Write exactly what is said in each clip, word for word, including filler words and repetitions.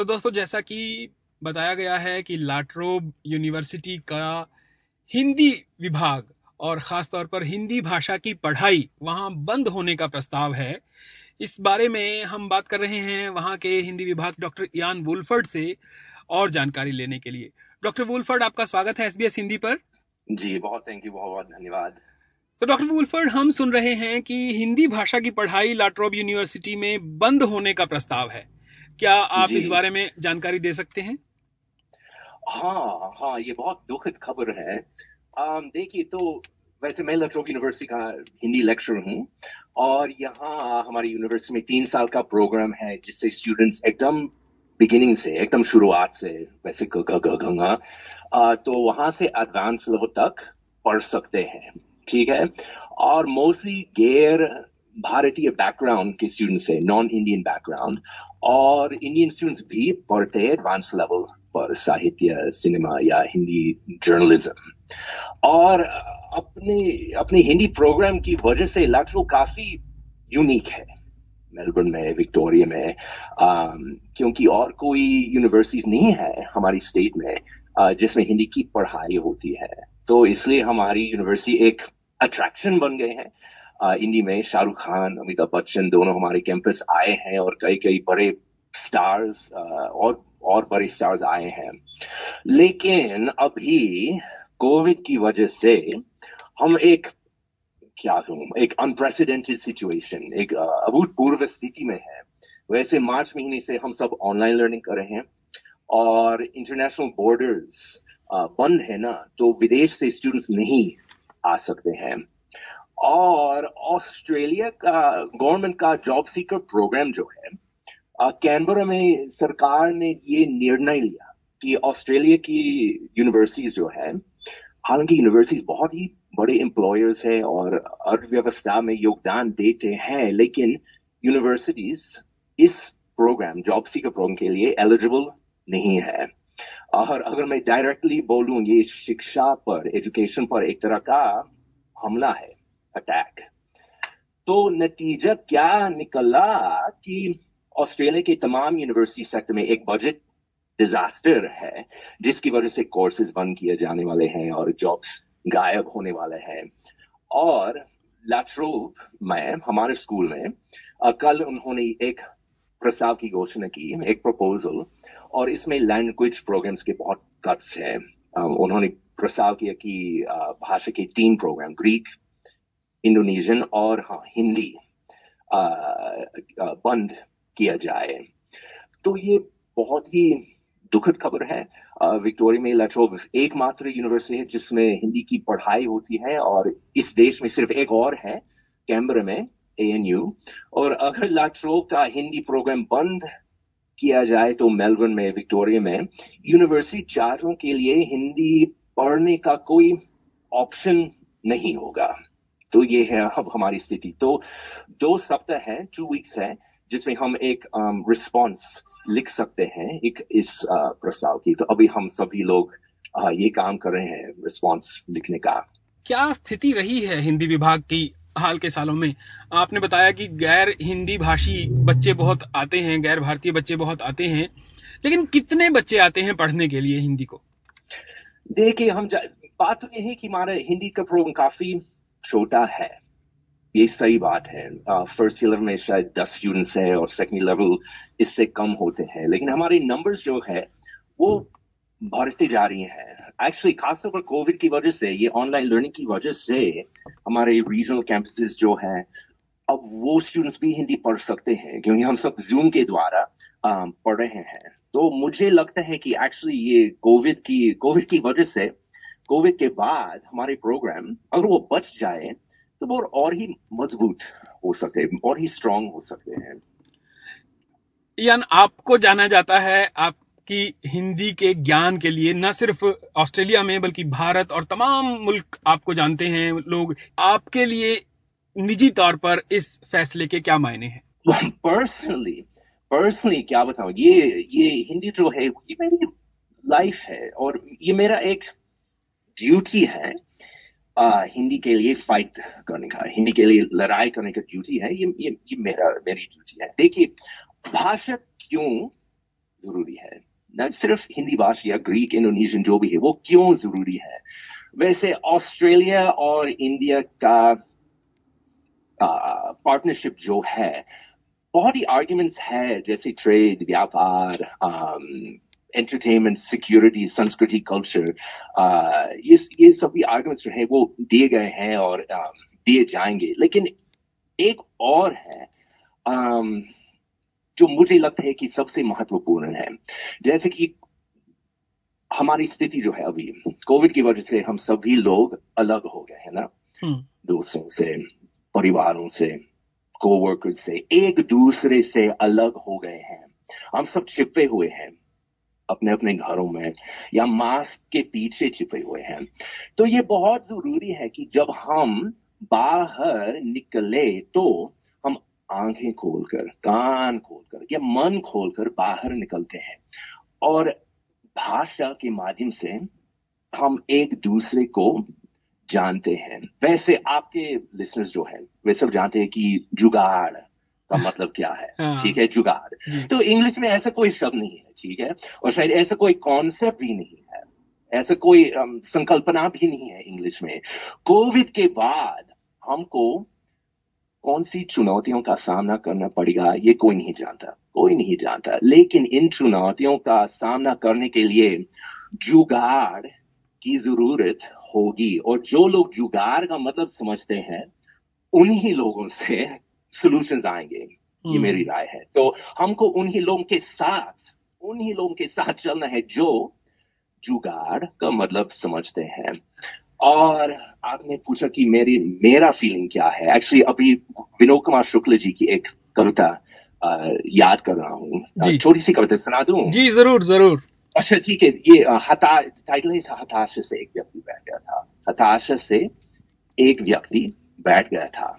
तो दोस्तों, जैसा कि बताया गया है कि लाट्रोब यूनिवर्सिटी का हिंदी विभाग और खास तौर पर हिंदी भाषा की पढ़ाई वहां बंद होने का प्रस्ताव है। इस बारे में हम बात कर रहे हैं वहां के हिंदी विभाग डॉक्टर इयान वुलफर्ड से और जानकारी लेने के लिए। डॉक्टर वुलफर्ड, आपका स्वागत है एसबीएस हिंदी पर। जी बहुत थैंक यू, बहुत बहुत धन्यवाद। तो डॉक्टर वुलफर्ड, हम सुन रहे हैं कि हिंदी भाषा की पढ़ाई लाट्रोब यूनिवर्सिटी में बंद होने का प्रस्ताव है। क्या आप जी इस बारे में जानकारी दे सकते हैं? हाँ हाँ, ये बहुत दुखद खबर है। आम, देखिए, तो वैसे मैं लाट्रोब यूनिवर्सिटी का हिंदी लेक्चरर हूँ और यहाँ हमारी यूनिवर्सिटी में तीन साल का प्रोग्राम है जिससे स्टूडेंट्स एकदम बिगिनिंग से, एकदम शुरुआत से, वैसे ग ग ग गंगा आ, तो वहां से एडवांस लेवल तक पढ़ सकते हैं। ठीक है। और मोस्टली गैर भारतीय बैकग्राउंड के स्टूडेंट्स है, नॉन इंडियन बैकग्राउंड, और इंडियन स्टूडेंट्स भी पढ़ते हैं एडवांस लेवल पर, साहित्य, सिनेमा या हिंदी जर्नलिज्म। और अपने अपने हिंदी प्रोग्राम की वजह से लाट्रो काफी यूनिक है मेलबर्न में, विक्टोरिया में, आम, क्योंकि और कोई यूनिवर्सिटीज नहीं है हमारी स्टेट में आ, जिसमें हिंदी की पढ़ाई होती है। तो इसलिए हमारी यूनिवर्सिटी एक अट्रैक्शन बन गए हैं। आ, हिंदी में शाहरुख खान, अमिताभ बच्चन दोनों हमारे कैंपस आए हैं और कई कई बड़े स्टार्स और और बड़े स्टार्स आए हैं। लेकिन अभी कोविड की वजह से हम एक, क्या कहूं, एक अनप्रेसिडेंटेड सिचुएशन, एक अभूतपूर्व स्थिति में है। वैसे मार्च महीने से हम सब ऑनलाइन लर्निंग कर रहे हैं और इंटरनेशनल बॉर्डर्स बंद है ना, तो विदेश से स्टूडेंट्स नहीं आ सकते हैं। और ऑस्ट्रेलिया का गवर्नमेंट का जॉब सीकर प्रोग्राम जो है, कैनबरा में सरकार ने ये निर्णय लिया कि ऑस्ट्रेलिया की यूनिवर्सिटीज जो है, हालांकि यूनिवर्सिटीज बहुत ही बड़े एम्प्लॉयर्स है और अर्थव्यवस्था में योगदान देते हैं, लेकिन यूनिवर्सिटीज इस प्रोग्राम, जॉब सीकर प्रोग्राम के लिए एलिजिबल नहीं है। और अगर मैं डायरेक्टली बोलूं, ये शिक्षा पर, एजुकेशन पर एक तरह का हमला है, अटैक। तो नतीजा क्या निकला कि ऑस्ट्रेलिया के तमाम यूनिवर्सिटी सेक्टर में एक बजट डिजास्टर है, जिसकी वजह से कोर्सेज बंद किए जाने वाले हैं और जॉब्स गायब होने वाले हैं। और लाट्रोब में, हमारे स्कूल में कल उन्होंने एक प्रस्ताव की घोषणा की, एक प्रपोजल, और इसमें लैंग्वेज प्रोग्राम्स के बहुत कट्स हैं। उन्होंने प्रस्ताव किया कि भाषा के तीन प्रोग्राम, ग्रीक, इंडोनेशियन और हाँ हिंदी, बंद किया जाए। तो ये बहुत ही दुखद खबर है। विक्टोरिया में लाट्रोब एकमात्र यूनिवर्सिटी है जिसमें हिंदी की पढ़ाई होती है और इस देश में सिर्फ एक और है, कैनबरा में, एएनयू। और अगर लाट्रोब का हिंदी प्रोग्राम बंद किया जाए तो मेलबर्न में, विक्टोरिया में यूनिवर्सिटी छात्रों के लिए हिंदी पढ़ने का कोई ऑप्शन नहीं होगा। तो ये है अब हमारी स्थिति। तो दो सप्ताह है, टू वीक्स है, जिसमें हम एक रिस्पॉन्स um, लिख सकते हैं एक इस uh, प्रस्ताव की। तो अभी हम सभी लोग uh, ये काम कर रहे हैं रिस्पॉन्स लिखने का। क्या स्थिति रही है हिंदी विभाग की हाल के सालों में? आपने बताया कि गैर हिंदी भाषी बच्चे बहुत आते हैं, गैर भारतीय बच्चे बहुत आते हैं, लेकिन कितने बच्चे आते हैं पढ़ने के लिए हिंदी को? देखिए, हम बात तो ये है कि हमारा हिंदी का प्रोग्राम काफी छोटा है, ये सही बात है। फर्स्ट ईयर में शायद दस स्टूडेंट्स है और सेकेंड लेवल इससे कम होते हैं, लेकिन हमारे नंबर्स जो है वो बढ़ते जा रही हैं। एक्चुअली खासतौर पर कोविड की वजह से, ये ऑनलाइन लर्निंग की वजह से हमारे रीजनल कैंपसेस जो हैं, अब वो स्टूडेंट्स भी हिंदी पढ़ सकते हैं क्योंकि हम सब जूम के द्वारा पढ़ रहे हैं। तो मुझे लगता है कि एक्चुअली ये कोविड की कोविड की वजह से, कोविड के बाद हमारे प्रोग्राम अगर वो बच जाए तो वो और ही मजबूत हो सकते हैं, और ही स्ट्रांग हो सकते हैं। यान, आपको जाना जाता है आपकी हिंदी के ज्ञान के लिए, न सिर्फ ऑस्ट्रेलिया में बल्कि भारत और तमाम मुल्क आपको जानते हैं लोग। आपके लिए निजी तौर पर इस फैसले के क्या मायने हैं? पर्सनली पर्सनली क्या बताऊं, ये ये हिंदी जो है ये मेरी लाइफ है और ये मेरा एक ड्यूटी है। आ, हिंदी के लिए फाइट करने का, हिंदी के लिए लड़ाई करने का ड्यूटी है। ये ये, ये मेरा मेरी ड्यूटी है। देखिए, भाषा क्यों जरूरी है, न सिर्फ हिंदी भाषी या ग्रीक, इंडोनेशियन जो भी है, वो क्यों जरूरी है। वैसे ऑस्ट्रेलिया और इंडिया का पार्टनरशिप uh, जो है, बहुत ही आर्ग्यूमेंट्स है, जैसे ट्रेड, व्यापार, एंटरटेनमेंट, सिक्योरिटी, संस्कृति, कल्चर, ये ये सभी आर्ग्यूमेंट्स जो है वो दिए गए हैं और uh, दिए जाएंगे। लेकिन एक और है um, जो मुझे लगता है कि सबसे महत्वपूर्ण है, जैसे कि हमारी स्थिति जो है अभी कोविड की वजह से हम सभी लोग अलग हो गए हैं ना, दोस्तों से, परिवारों से, कोवर्कर्स से, एक दूसरे से अलग हो गए हैं। हम सब छिपे हुए हैं अपने अपने घरों में या मास्क के पीछे छिपे हुए हैं। तो ये बहुत जरूरी है कि जब हम बाहर निकले तो हम आंखें खोलकर, कान खोलकर या मन खोलकर बाहर निकलते हैं और भाषा के माध्यम से हम एक दूसरे को जानते हैं। वैसे आपके लिसनर्स जो हैं वे सब जानते हैं कि जुगाड़ का मतलब क्या है, ठीक है, जुगाड़। तो इंग्लिश में ऐसा कोई शब्द नहीं है, ठीक है, और शायद ऐसा कोई कॉन्सेप्ट भी नहीं है, ऐसा कोई um, संकल्पना भी नहीं है इंग्लिश में। कोविड के बाद हमको कौन सी चुनौतियों का सामना करना पड़ेगा ये कोई नहीं जानता, कोई नहीं जानता। लेकिन इन चुनौतियों का सामना करने के लिए जुगाड़ की जरूरत होगी, और जो लोग जुगाड़ का मतलब समझते हैं उन्हीं लोगों से सॉल्यूशंस आएंगे, ये मेरी राय है। तो हमको उन्हीं लोगों के साथ उन्हीं लोगों के साथ चलना है जो जुगाड़ का मतलब समझते हैं। और आपने पूछा कि मेरी मेरा फीलिंग क्या है। एक्चुअली अभी विनोद कुमार शुक्ल जी की एक कविता याद कर रहा हूँ, छोटी सी कविता सुना दूं? जी जरूर जरूर। अच्छा ठीक है, ये हता टाइटल है हताशा से एक व्यक्ति बैठ गया था। हताशा से एक व्यक्ति बैठ गया था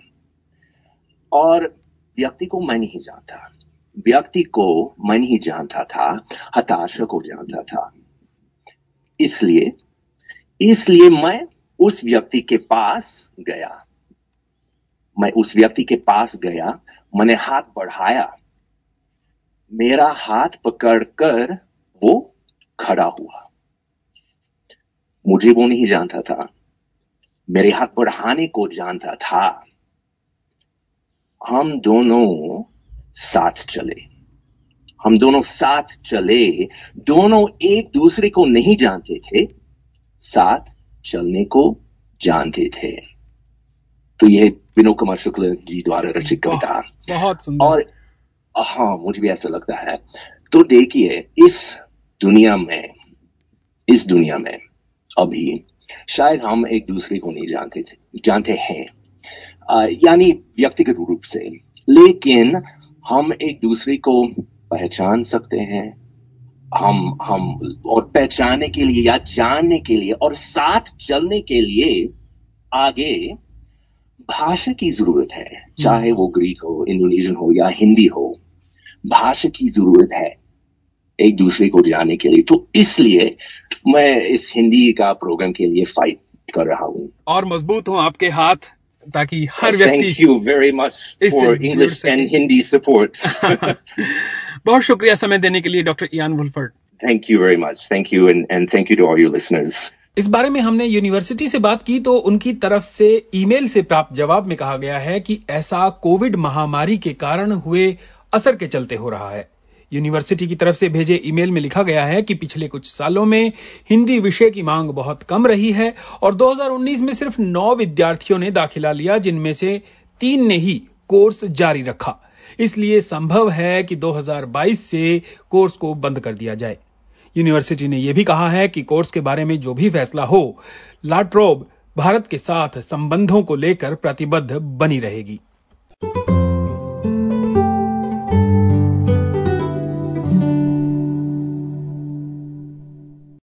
और व्यक्ति को मैं नहीं जानता, व्यक्ति को मैं नहीं जानता था, हताशा को जानता था। इसलिए इसलिए मैं उस व्यक्ति के पास गया, मैं उस व्यक्ति के पास गया, मैंने हाथ बढ़ाया, मेरा हाथ पकड़कर वो खड़ा हुआ। मुझे वो नहीं जानता था, मेरे हाथ बढ़ाने को जानता था। हम दोनों साथ चले, हम दोनों साथ चले, दोनों एक दूसरे को नहीं जानते थे, साथ चलने को जानते थे। तो यह विनोद कुमार शुक्ल जी द्वारा रचित कविता, बहुत सुंदर। और हाँ, मुझे भी ऐसा लगता है। तो देखिए, इस दुनिया में इस दुनिया में अभी शायद हम एक दूसरे को नहीं जानते थे जानते हैं, यानी व्यक्तिगत रूप से, लेकिन हम एक दूसरे को पहचान सकते हैं। हम हम और पहचानने के लिए या जानने के लिए और साथ चलने के लिए आगे भाषा की जरूरत है, चाहे वो ग्रीक हो, इंडोनेशियन हो या हिंदी हो। भाषा की जरूरत है एक दूसरे को जानने के लिए। तो इसलिए मैं इस हिंदी का प्रोग्राम के लिए फाइट कर रहा हूँ। और मजबूत हो आपके हाथ, ताकि हर व्यक्ति। Thank you very much for English and Hindi support. बहुत शुक्रिया समय देने के लिए doctor Ian Wolford. Thank you very much. Thank you and and thank you to all your listeners. इस बारे में हमने यूनिवर्सिटी से बात की तो उनकी तरफ से ईमेल से प्राप्त जवाब में कहा गया है कि ऐसा कोविड महामारी के कारण हुए असर के चलते हो रहा है। यूनिवर्सिटी की तरफ से भेजे ईमेल में लिखा गया है कि पिछले कुछ सालों में हिंदी विषय की मांग बहुत कम रही है और दो हज़ार उन्नीस में सिर्फ नौ विद्यार्थियों ने दाखिला लिया, जिनमें से तीन ने ही कोर्स जारी रखा। इसलिए संभव है कि दो हज़ार बाईस से कोर्स को बंद कर दिया जाए। यूनिवर्सिटी ने यह भी कहा है कि कोर्स के बारे में जो भी फैसला हो, ला ट्रोब भारत के साथ संबंधों को लेकर प्रतिबद्ध बनी रहेगी।